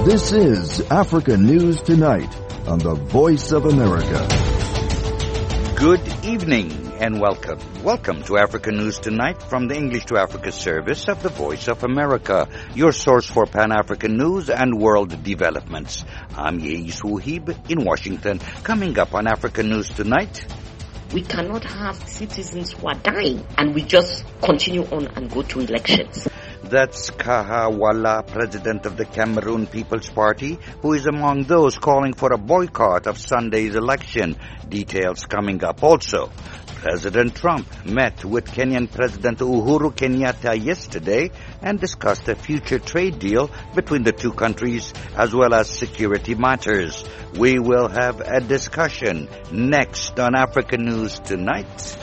This is Africa News Tonight on the Voice of America. Good evening and welcome. Welcome to Africa News Tonight from the English to Africa service of the Voice of America, your source for Pan-African news and world developments. I'm Yeis Wuhib in Washington. Coming up on Africa News Tonight, we cannot have citizens who are dying and we just continue on and go to elections. That's Kaha Walla, president of the Cameroon People's Party, who is among those calling for a boycott of Sunday's election. Details coming up also. President Trump met with Kenyan President Uhuru Kenyatta yesterday and discussed a future trade deal between the two countries as well as security matters. We will have a discussion next on Africa News Tonight.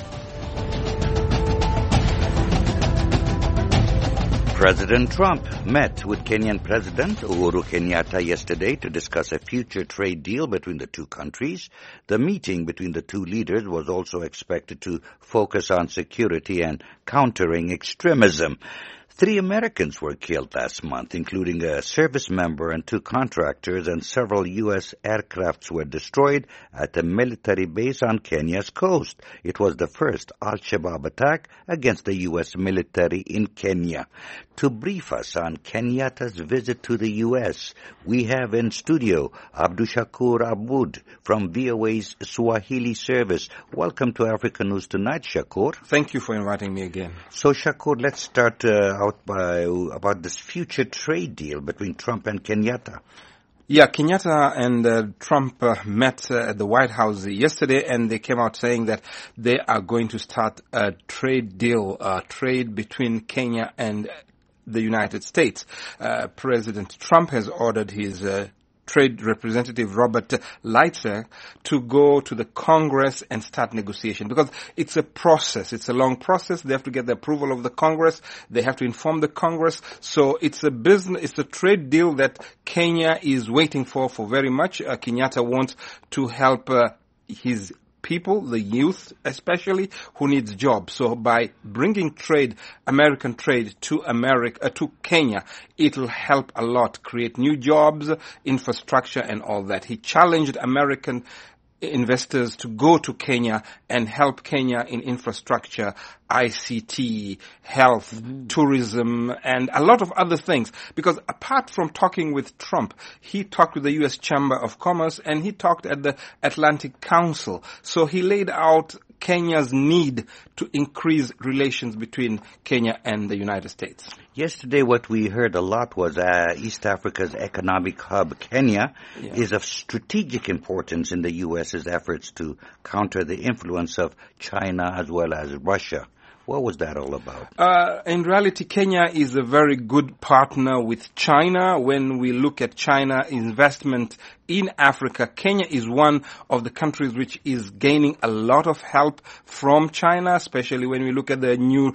President Trump met with Kenyan President Uhuru Kenyatta yesterday to discuss a future trade deal between the two countries. The meeting between the two leaders was also expected to focus on security and countering extremism. 3 Americans were killed last month, including a service member and 2 contractors, and several U.S. aircrafts were destroyed at a military base on Kenya's coast. It was the first Al-Shabaab attack against the U.S. military in Kenya. To brief us on Kenyatta's visit to the U.S., we have in studio Abdushakur Aboud from VOA's Swahili service. Welcome to Africa News Tonight, Shakur. Thank you for inviting me again. So, Shakur, let's start about this future trade deal between Trump and Kenyatta. Yeah, Kenyatta and Trump met at the White House yesterday, and they came out saying that they are going to start a trade deal, trade between Kenya and the United States. President Trump has ordered his Trade Representative Robert Lighthizer to go to the Congress and start negotiation, because it's a process. It's a long process. They have to get the approval of the Congress. They have to inform the Congress. So it's a trade deal that Kenya is waiting for very much. Kenyatta wants to help his people, the youth especially, who needs jobs. So by bringing trade, American trade to Kenya, it'll help a lot, create new jobs, infrastructure and all that. He challenged American investors to go to Kenya and help Kenya in infrastructure, ICT, health, tourism, and a lot of other things. Because apart from talking with Trump, he talked with the U.S. Chamber of Commerce and he talked at the Atlantic Council. So he laid out Kenya's need to increase relations between Kenya and the United States. Yesterday, what we heard a lot was East Africa's economic hub, Kenya, is of strategic importance in the U.S.'s efforts to counter the influence of China as well as Russia. What was that all about? In reality, Kenya is a very good partner with China. When we look at China investment in Africa, Kenya is one of the countries which is gaining a lot of help from China, especially when we look at the new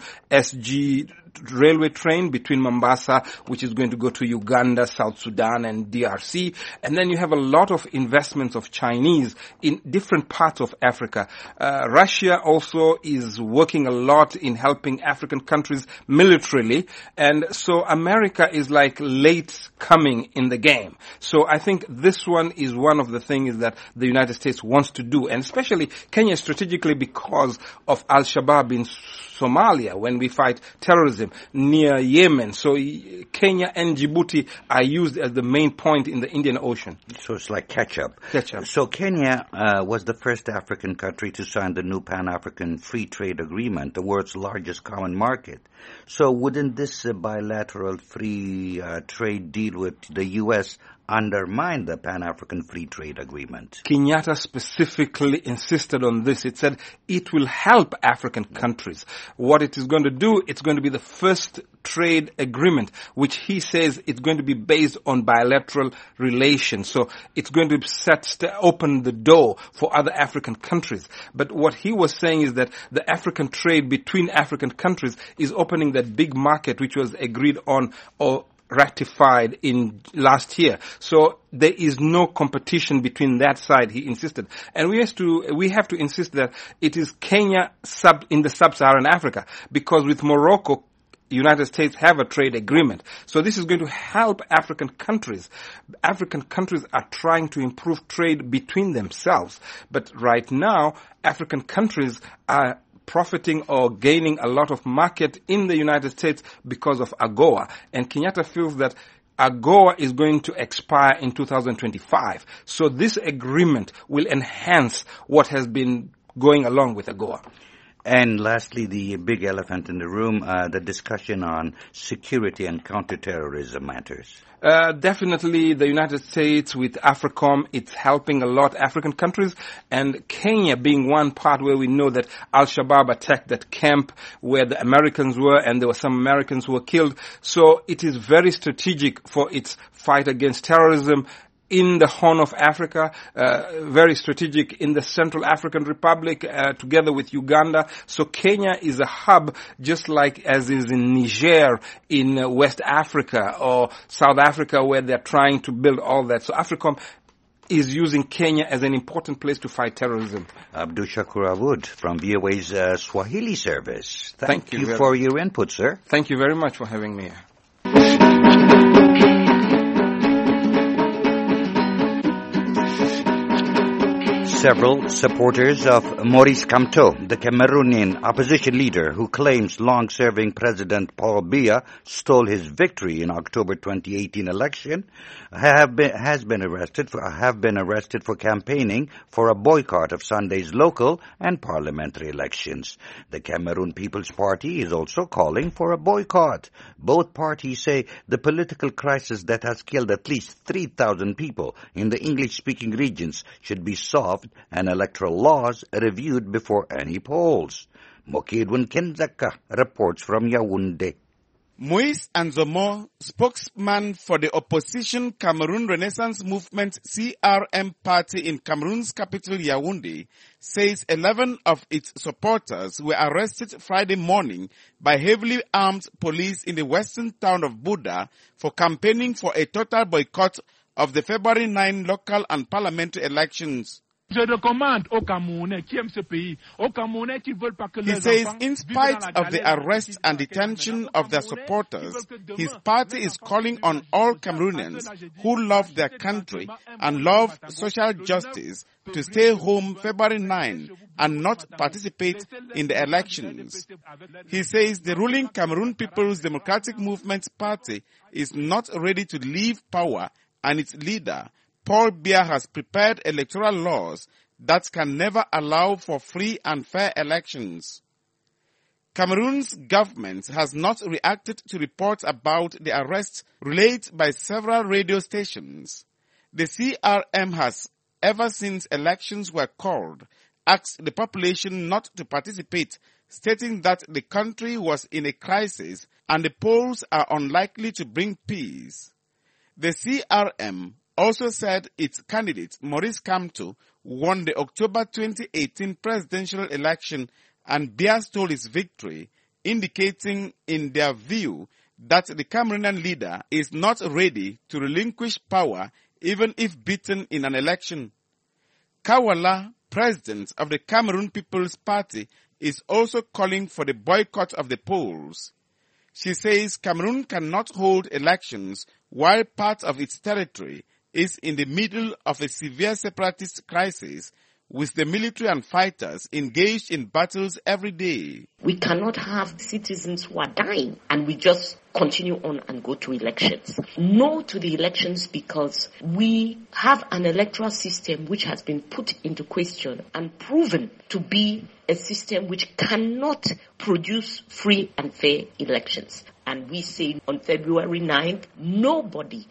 SG railway train between Mombasa, which is going to go to Uganda, South Sudan and DRC. And then you have a lot of investments of Chinese in different parts of Africa. Russia also is working a lot in helping African countries militarily. And so America is like late coming in the game. So I think this one is one of the things that the United States wants to do. And especially Kenya strategically because of Al-Shabaab in Somalia, when we fight terrorism near Yemen. So Kenya and Djibouti are used as the main point in the Indian Ocean. So it's like catch-up. Catch-up. So Kenya was the first African country to sign the new Pan-African Free Trade Agreement, the world's largest common market. So wouldn't this bilateral free trade deal with the U.S. undermine the Pan-African Free Trade Agreement? Kenyatta specifically insisted on this. It said it will help African countries. What it is going to do, it's going to be the first trade agreement, which he says it's going to be based on bilateral relations. So it's going to open the door for other African countries. But what he was saying is that the African trade between African countries is opening that big market which was agreed on or ratified in last year. So there is no competition between that side, he insisted. And we have to insist that it is Kenya in the sub-Saharan Africa, because with Morocco, United States have a trade agreement. So this is going to help African countries. African countries are trying to improve trade between themselves. But right now, African countries are profiting or gaining a lot of market in the United States because of AGOA. And Kenyatta feels that AGOA is going to expire in 2025. So this agreement will enhance what has been going along with AGOA. And lastly, the big elephant in the room, the discussion on security and counterterrorism matters. Definitely the United States with AFRICOM, it's helping a lot African countries, and Kenya being one part where we know that Al-Shabaab attacked that camp where the Americans were, and there were some Americans who were killed. So it is very strategic for its fight against terrorism in the Horn of Africa, very strategic in the Central African Republic, together with Uganda. So Kenya is a hub, just like as is in Niger, in West Africa or South Africa, where they're trying to build all that. So AFRICOM is using Kenya as an important place to fight terrorism. Abdul Shakur Awood from VOA's Swahili service. Thank you very for your input, sir. Thank you very much for having me here. Several supporters of Maurice Kamto, the Cameroonian opposition leader who claims long-serving President Paul Biya stole his victory in October 2018 election, have been arrested for campaigning for a boycott of Sunday's local and parliamentary elections. The Cameroon People's Party is also calling for a boycott. Both parties say the political crisis that has killed at least 3,000 people in the English-speaking regions should be solved and electoral laws reviewed before any polls. Mokidwin Kenzaka reports from Yaoundé. Moise Anzomo, spokesman for the opposition Cameroon Renaissance Movement CRM party in Cameroon's capital Yaoundé, says 11 of its supporters were arrested Friday morning by heavily armed police in the western town of Buda for campaigning for a total boycott of the February 9 local and parliamentary elections. He says, in spite of the arrest and detention of their supporters, his party is calling on all Cameroonians who love their country and love social justice to stay home February 9 and not participate in the elections. He says the ruling Cameroon People's Democratic Movement Party is not ready to leave power, and its leader, Paul Biya, has prepared electoral laws that can never allow for free and fair elections. Cameroon's government has not reacted to reports about the arrests relayed by several radio stations. The CRM has, ever since elections were called, asked the population not to participate, stating that the country was in a crisis and the polls are unlikely to bring peace. The CRM also said its candidate, Maurice Kamto, won the October 2018 presidential election and Biya stole his victory, indicating in their view that the Cameroonian leader is not ready to relinquish power even if beaten in an election. Kawala, president of the Cameroon People's Party, is also calling for the boycott of the polls. She says Cameroon cannot hold elections while part of its territory is in the middle of a severe separatist crisis, with the military and fighters engaged in battles every day. We cannot have citizens who are dying and we just continue on and go to elections. No to the elections because we have an electoral system which has been put into question and proven to be a system which cannot produce free and fair elections. And we say on February 9th, nobody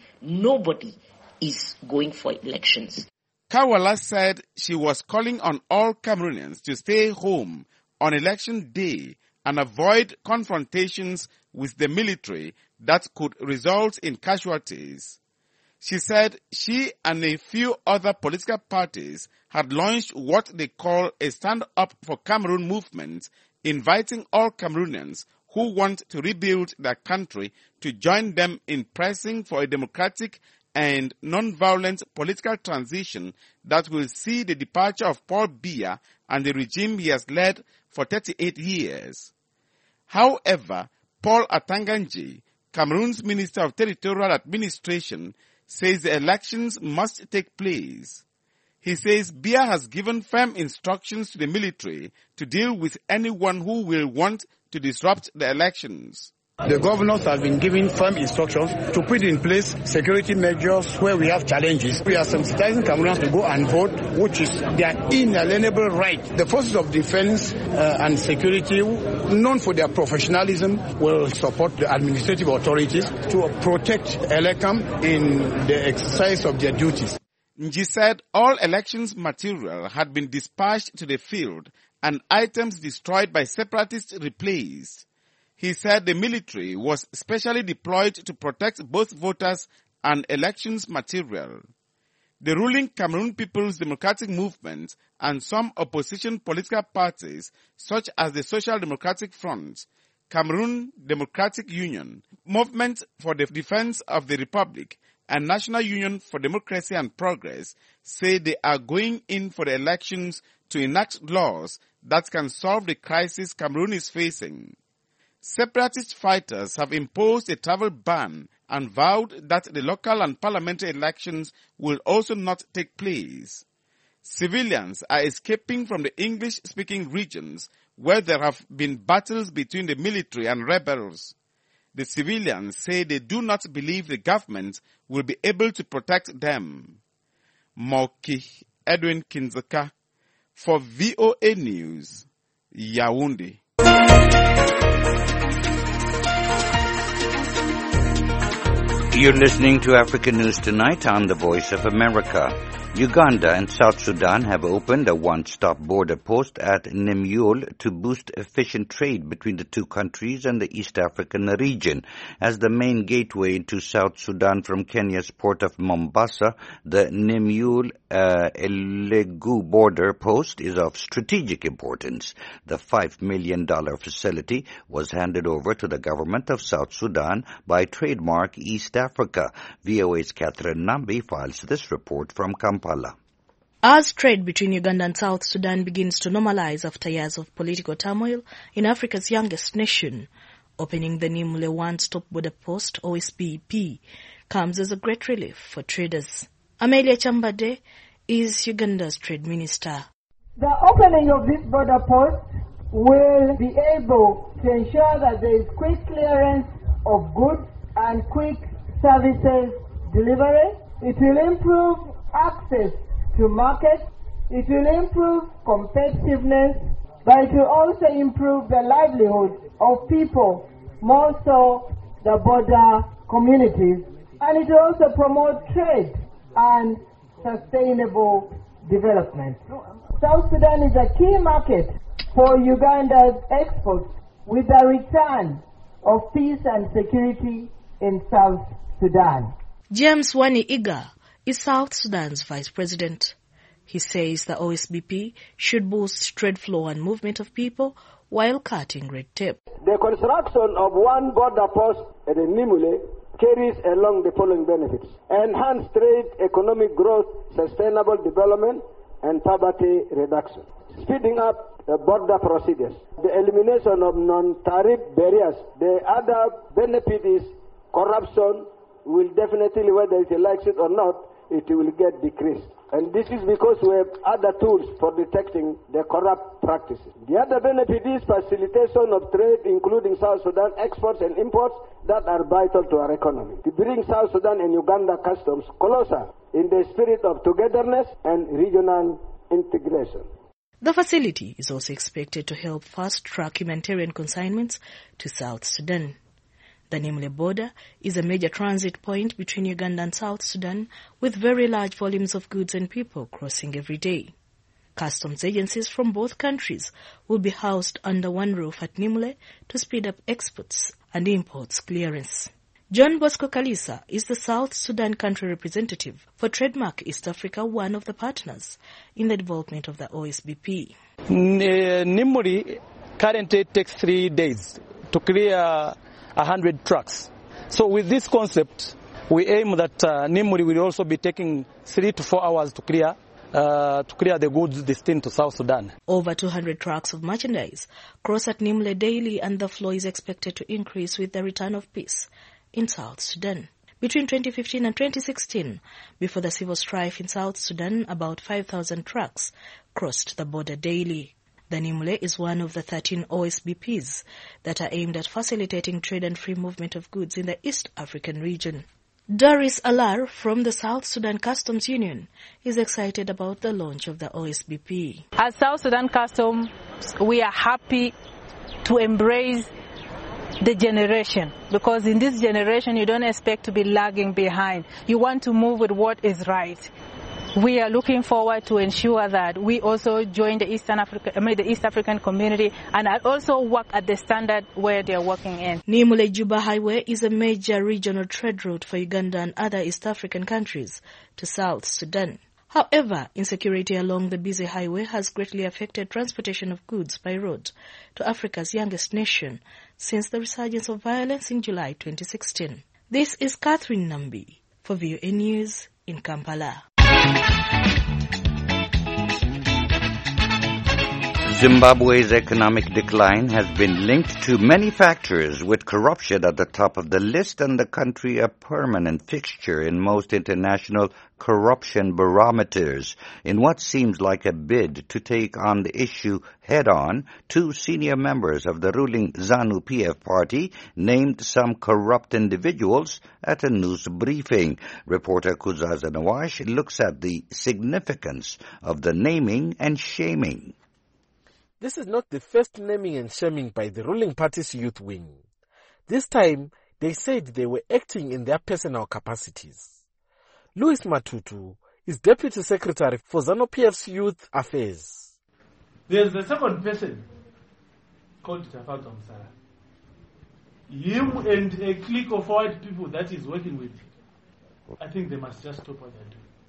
is going for elections. Kawala said she was calling on all Cameroonians to stay home on election day and avoid confrontations with the military that could result in casualties. She said she and a few other political parties had launched what they call a Stand Up for Cameroon movement, inviting all Cameroonians who want to rebuild their country to join them in pressing for a democratic and non-violent political transition that will see the departure of Paul Biya and the regime he has led for 38 years. However, Paul Atanganji, Cameroon's Minister of Territorial Administration, says the elections must take place. He says Biya has given firm instructions to the military to deal with anyone who will want to disrupt the elections. The governors have been given firm instructions to put in place security measures where we have challenges. We are sensitizing Cameroonians to go and vote, which is their inalienable right. The forces of defense and security, known for their professionalism, will support the administrative authorities to protect Elekam in the exercise of their duties. Nji said all elections material had been dispatched to the field and items destroyed by separatists replaced. He said the military was specially deployed to protect both voters and elections material. The ruling Cameroon People's Democratic Movement and some opposition political parties, such as the Social Democratic Front, Cameroon Democratic Union, Movement for the Defense of the Republic, and National Union for Democracy and Progress, say they are going in for the elections to enact laws that can solve the crisis Cameroon is facing. Separatist fighters have imposed a travel ban and vowed that the local and parliamentary elections will also not take place. Civilians are escaping from the English-speaking regions where there have been battles between the military and rebels. The civilians say they do not believe the government will be able to protect them. Moki Edwin Kinzaka for VOA News, Yaoundé. You're listening to African News Tonight on the Voice of America. Uganda and South Sudan have opened a one-stop border post at Nimule to boost efficient trade between the two countries and the East African region. As the main gateway into South Sudan from Kenya's port of Mombasa, the Nimule Elegu border post is of strategic importance. The $5 million facility was handed over to the government of South Sudan by Trademark East Africa. VOA's Catherine Nambi files this report from Kampala. As trade between Uganda and South Sudan begins to normalize after years of political turmoil in Africa's youngest nation, opening the Nimule One-Stop Border Post, OSBP, comes as a great relief for traders. Amelia Chambade is Uganda's trade minister. The opening of this border post will be able to ensure that there is quick clearance of goods and quick services delivery. It will improve access to markets, it will improve competitiveness, but it will also improve the livelihood of people, more so the border communities, and it will also promote trade and sustainable development. South Sudan is a key market for Uganda's exports with the return of peace and security in South Sudan. James Wani Iga is South Sudan's vice president. He says the OSBP should boost trade flow and movement of people while cutting red tape. The construction of one border post at Nimule carries along the following benefits: enhanced trade, economic growth, sustainable development, and poverty reduction. Speeding up border procedures, the elimination of non-tariff barriers. The other benefit is corruption will definitely, whether it likes it or not, it will get decreased. And this is because we have other tools for detecting the corrupt practices. The other benefit is facilitation of trade, including South Sudan exports and imports that are vital to our economy, to bring South Sudan and Uganda customs closer in the spirit of togetherness and regional integration. The facility is also expected to help fast-track humanitarian consignments to South Sudan. The Nimule border is a major transit point between Uganda and South Sudan, with very large volumes of goods and people crossing every day. Customs agencies from both countries will be housed under one roof at Nimule to speed up exports and imports clearance. John Bosco Kalisa is the South Sudan country representative for Trademark East Africa, one of the partners in the development of the OSBP. Nimule currently takes 3 days to clear 100 trucks. So with this concept, we aim that Nimule will also be taking 3 to 4 hours to clear to clear the goods destined to South Sudan. Over 200 trucks of merchandise cross at Nimule daily, and the flow is expected to increase with the return of peace in South Sudan. Between 2015 and 2016, before the civil strife in South Sudan, about 5,000 trucks crossed the border daily. The Nimule is one of the 13 OSBPs that are aimed at facilitating trade and free movement of goods in the East African region. Doris Alar from the South Sudan Customs Union is excited about the launch of the OSBP. As South Sudan Customs, we are happy to embrace the generation, because in this generation you don't expect to be lagging behind. You want to move with what is right. We are looking forward to ensure that we also join the East African community and also work at the standard where they are working in. Nimule-Juba Highway is a major regional trade route for Uganda and other East African countries to South Sudan. However, insecurity along the busy highway has greatly affected transportation of goods by road to Africa's youngest nation since the resurgence of violence in July 2016. This is Catherine Nambi for VOA News in Kampala. Zimbabwe's economic decline has been linked to many factors, with corruption at the top of the list and the country a permanent fixture in most international corruption barometers. In what seems like a bid to take on the issue head-on, two senior members of the ruling ZANU-PF party named some corrupt individuals at a news briefing. Reporter Kuzaza Nawash looks at the significance of the naming and shaming. This is not the first naming and shaming by the ruling party's youth wing. This time, they said they were acting in their personal capacities. Louis Matutu is Deputy Secretary for ZANU-PF's Youth Affairs. There's the second person called Tafato Musara. Him and a clique of white people that he's working with, I think they must just stop what they're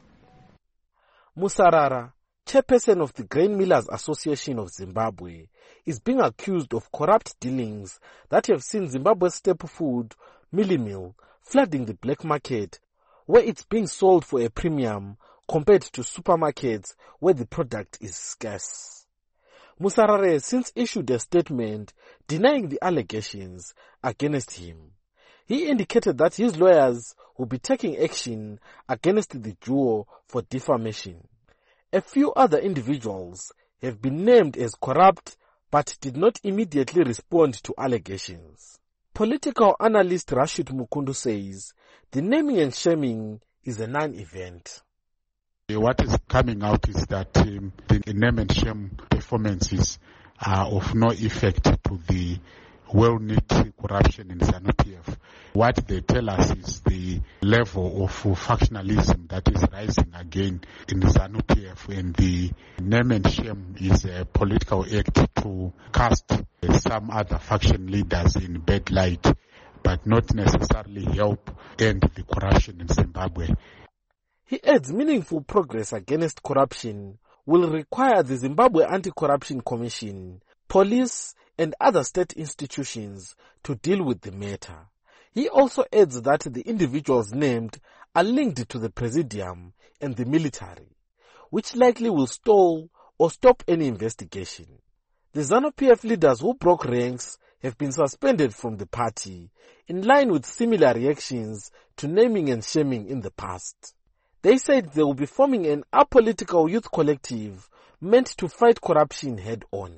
doing. Musarara, chairperson of the Grain Millers Association of Zimbabwe, is being accused of corrupt dealings that have seen Zimbabwe's staple food, Millie Meal, flooding the black market, where it's being sold for a premium compared to supermarkets where the product is scarce. Musarara has since issued a statement denying the allegations against him. He indicated that his lawyers will be taking action against the duo for defamation. A few other individuals have been named as corrupt but did not immediately respond to allegations. Political analyst Rashid Mukundu says the naming and shaming is a non-event. What is coming out is that the name and shame performances are of no effect to the well-knit corruption in ZANU-PF. What they tell us is the level of factionalism that is rising again in the ZANU-PF, and the name and shame is a political act to cast some other faction leaders in bad light, but not necessarily help end the corruption in Zimbabwe. He adds meaningful progress against corruption will require the Zimbabwe Anti-Corruption Commission, police, and other state institutions to deal with the matter. He also adds that the individuals named are linked to the Presidium and the military, which likely will stall or stop any investigation. The ZANU-PF leaders who broke ranks have been suspended from the party, in line with similar reactions to naming and shaming in the past. They said they will be forming an apolitical youth collective meant to fight corruption head-on.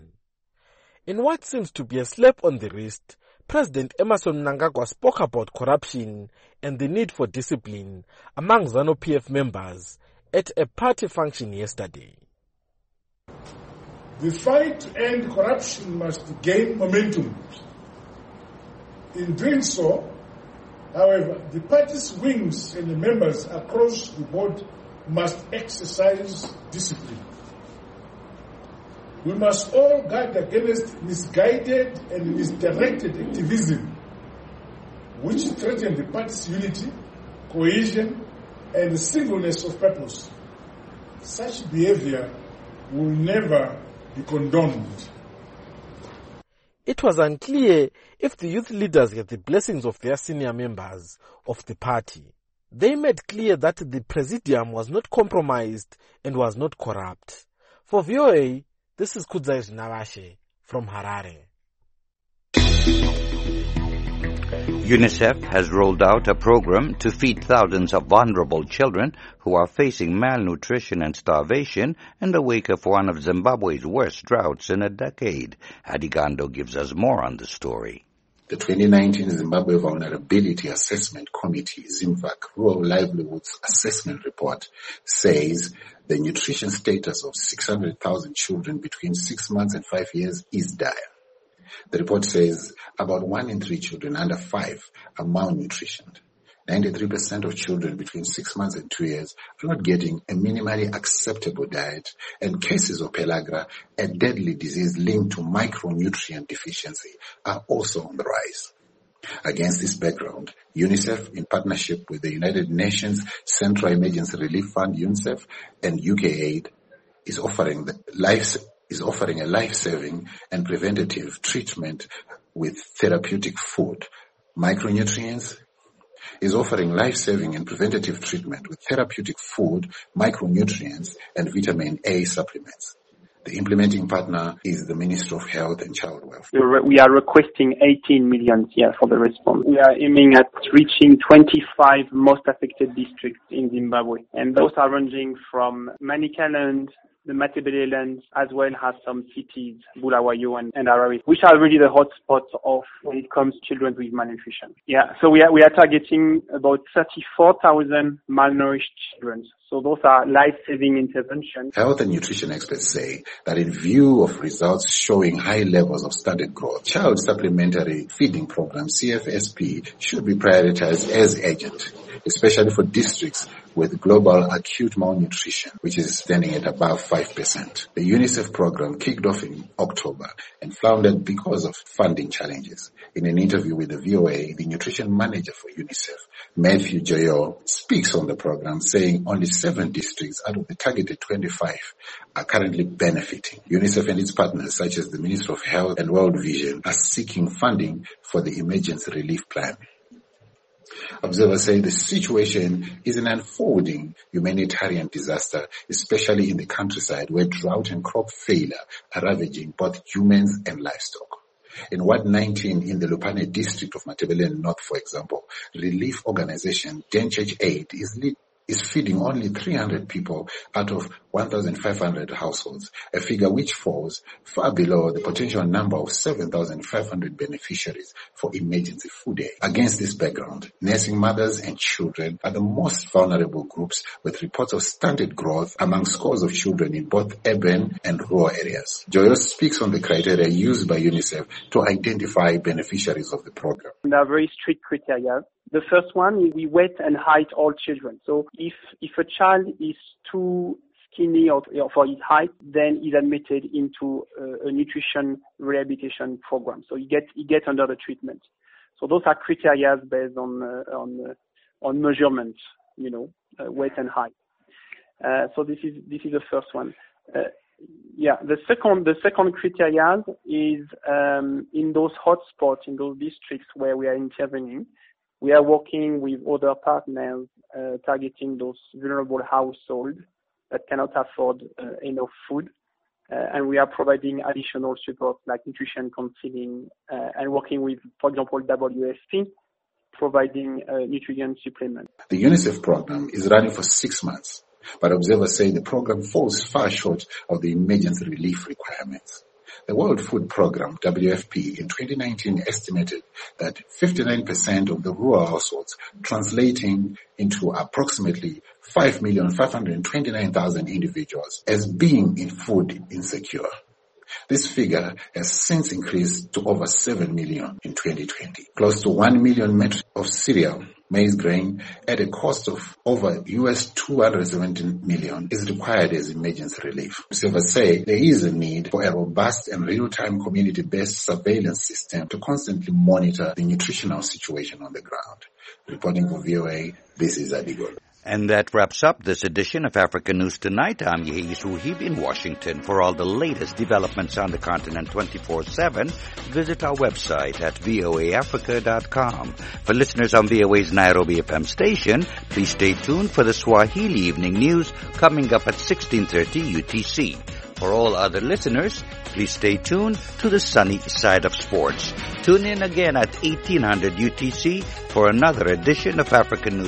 In what seems to be a slap on the wrist, President Emmerson Mnangagwa spoke about corruption and the need for discipline among ZANU-PF members at a party function yesterday. The fight to end corruption must gain momentum. In doing so, however, the party's wings and the members across the board must exercise discipline. We must all guard against misguided and misdirected activism, which threaten the party's unity, cohesion, and the singleness of purpose. Such behavior will never be condoned. It was unclear if the youth leaders had the blessings of their senior members of the party. They made clear that the Presidium was not compromised and was not corrupt. For VOA, this is Kudzai Navashe from Harare. UNICEF has rolled out a program to feed thousands of vulnerable children who are facing malnutrition and starvation in the wake of one of Zimbabwe's worst droughts in a decade. Adigando gives us more on the story. The 2019 Zimbabwe Vulnerability Assessment Committee, ZIMVAC, Rural Livelihoods Assessment Report says the nutrition status of 600,000 children between 6 months and 5 years is dire. The report says about 1 in 3 children under 5 are malnutritioned. 93% of children between 6 months and 2 years are not getting a minimally acceptable diet, and cases of pellagra, a deadly disease linked to micronutrient deficiency, are also on the rise. Against this background, UNICEF, in partnership with the United Nations Central Emergency Relief Fund, UNICEF, and UKAID, is offering a life-saving and preventative treatment with therapeutic food. Micronutrients is offering life-saving and preventative treatment with therapeutic food, micronutrients, and vitamin A supplements. The implementing partner is the Ministry of Health and Child Welfare. We are requesting 18 million here for the response. We are aiming at reaching 25 most affected districts in Zimbabwe, and those are ranging from Manicaland, the Matabeleland, as well as some cities, Bulawayo and Harare, which are really the hotspots of when it comes to children with malnutrition. So we are targeting about 34,000 malnourished children. So those are life-saving interventions. Health and nutrition experts say that in view of results showing high levels of stunted growth, Child Supplementary Feeding Program, CFSP, should be prioritized as urgent, especially for districts with global acute malnutrition, which is standing at above 5%. The UNICEF program kicked off in October and floundered because of funding challenges. In an interview with the VOA, the nutrition manager for UNICEF, Matthew Joyo, speaks on the program, saying only 7 districts out of the targeted 25 are currently benefiting. UNICEF and its partners, such as the Ministry of Health and World Vision, are seeking funding for the emergency relief plan. Observers say the situation is an unfolding humanitarian disaster, especially in the countryside where drought and crop failure are ravaging both humans and livestock. In Ward 19 in the Lupane district of Matabeleland North, for example, relief organization Denchurch Aid is feeding only 300 people out of 1,500 households, a figure which falls far below the potential number of 7,500 beneficiaries for emergency food aid. Against this background, nursing mothers and children are the most vulnerable groups, with reports of stunted growth among scores of children in both urban and rural areas. Joyo speaks on the criteria used by UNICEF to identify beneficiaries of the program. There are very strict criteria. The first one is we weight and height all children. So if a child is too skinny or for his height, then he's admitted into a nutrition rehabilitation program. So he gets under the treatment. So those are criteria based on measurements, weight and height. So this is the first one. The second criteria is in those hotspots, in those districts where we are intervening. We are working with other partners targeting those vulnerable households that cannot afford enough food. And we are providing additional support like nutrition counseling and working with, for example, WFP, providing nutrient supplements. The UNICEF program is running for 6 months, but observers say the program falls far short of the emergency relief requirements. The World Food Programme, WFP, in 2019 estimated that 59% of the rural households, translating into approximately 5,529,000 individuals, as being in food insecure. This figure has since increased to over 7 million in 2020. Close to 1 million metric of cereal, maize grain, at a cost of over US $217 million is required as emergency relief. Observers say there is a need for a robust and real-time community-based surveillance system to constantly monitor the nutritional situation on the ground. Reporting for VOA, this is Adigo. And that wraps up this edition of Africa News Tonight. I'm Yehi Suhib in Washington. For all the latest developments on the continent 24/7, visit our website at voaafrica.com. For listeners on VOA's Nairobi FM station, please stay tuned for the Swahili Evening News coming up at 16:30 UTC. For all other listeners, please stay tuned to the sunny side of sports. Tune in again at 1800 UTC for another edition of Africa News